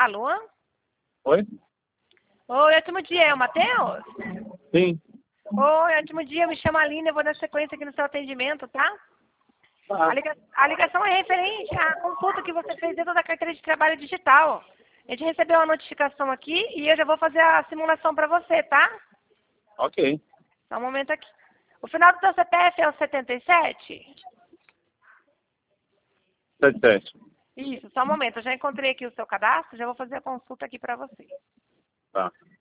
Alô? Oi? Oi, ótimo dia, é o Matheus? Sim. Oi, ótimo dia, me chamo Aline, eu vou dar sequência aqui no seu atendimento, tá? Ah, A ligação é referente à consulta que você fez dentro da carteira de trabalho digital. A gente recebeu uma notificação aqui e eu já vou fazer a simulação para você, tá? ok. Só um momento aqui. O final do seu CPF é o 77? 77. Isso, só um momento. Eu já encontrei aqui o seu cadastro, já vou fazer a consulta aqui para você. Tá.